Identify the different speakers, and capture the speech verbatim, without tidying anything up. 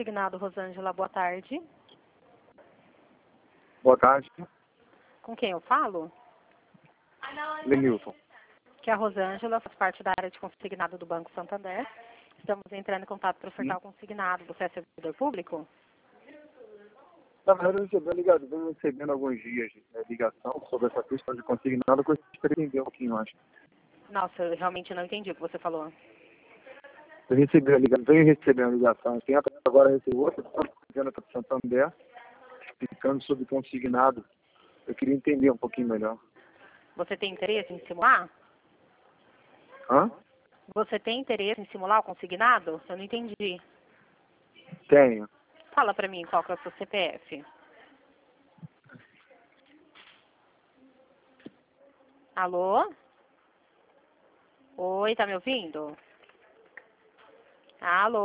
Speaker 1: consignado, Rosângela, boa tarde.
Speaker 2: Boa tarde,
Speaker 1: Com quem eu falo?
Speaker 2: Lenilson.
Speaker 1: Que é a Rosângela, faz parte da área de consignado do Banco Santander. Estamos entrando em contato para ofertar o consignado. Você é servidor público?
Speaker 2: Na verdade, eu recebi a ligação, venho recebendo alguns dias de ligação sobre essa questão de consignado, que eu gostaria de entender um pouquinho mais.
Speaker 1: Nossa, eu realmente não entendi o que você falou.
Speaker 2: Eu recebi a ligação, venho recebendo a ligação, tem até agora recebi outra, vendo para Santander, explicando sobre consignado. Eu queria entender um pouquinho melhor.
Speaker 1: Você tem interesse em simular?
Speaker 2: Hã?
Speaker 1: Você tem interesse em simular o consignado? Eu não entendi.
Speaker 2: Tenho.
Speaker 1: Fala para mim qual que é o seu C P F. Alô? Oi, tá me ouvindo? Alô?